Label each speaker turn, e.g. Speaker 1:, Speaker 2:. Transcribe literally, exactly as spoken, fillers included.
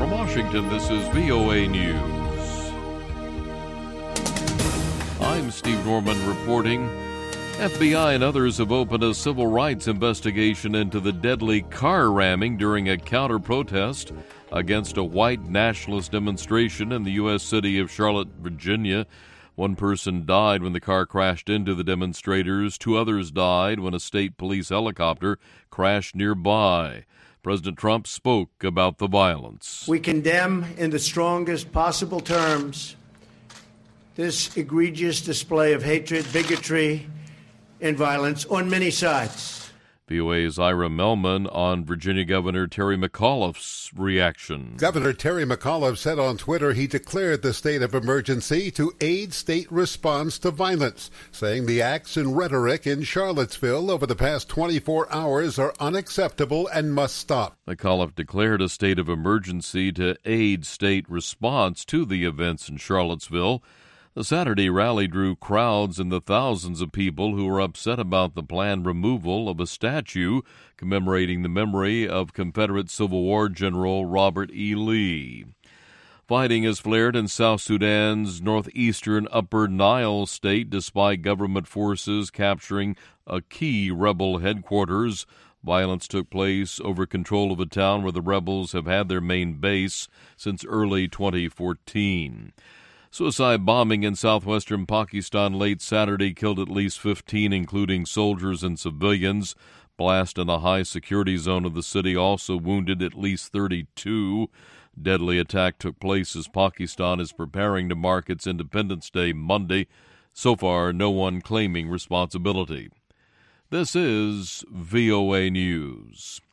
Speaker 1: From Washington, this is V O A News. I'm Steve Norman reporting. F B I and others have opened a civil rights investigation into the deadly car ramming during a counter-protest against a white nationalist demonstration in the U S city of Charlotte, Virginia. One person died when the car crashed into the demonstrators. Two others died when a state police helicopter crashed nearby. President Trump spoke about the violence.
Speaker 2: We condemn in the strongest possible terms this egregious display of hatred, bigotry, and violence on many sides.
Speaker 1: V O A's Ira Melman on Virginia Governor Terry McAuliffe's reaction.
Speaker 3: Governor Terry McAuliffe said on Twitter he declared the state of emergency to aid state response to violence, saying the acts and rhetoric in Charlottesville over the past twenty-four hours are unacceptable and must stop.
Speaker 1: McAuliffe declared a state of emergency to aid state response to the events in Charlottesville. The Saturday rally drew crowds in the thousands of people who were upset about the planned removal of a statue commemorating the memory of Confederate Civil War General Robert E. Lee. Fighting has flared in South Sudan's northeastern Upper Nile state despite government forces capturing a key rebel headquarters. Violence took place over control of a town where the rebels have had their main base since early twenty fourteen. Suicide bombing in southwestern Pakistan late Saturday killed at least fifteen, including soldiers and civilians. Blast in a high-security zone of the city also wounded at least thirty-two. Deadly attack took place as Pakistan is preparing to mark its Independence Day Monday. So far, no one claiming responsibility. This is V O A News.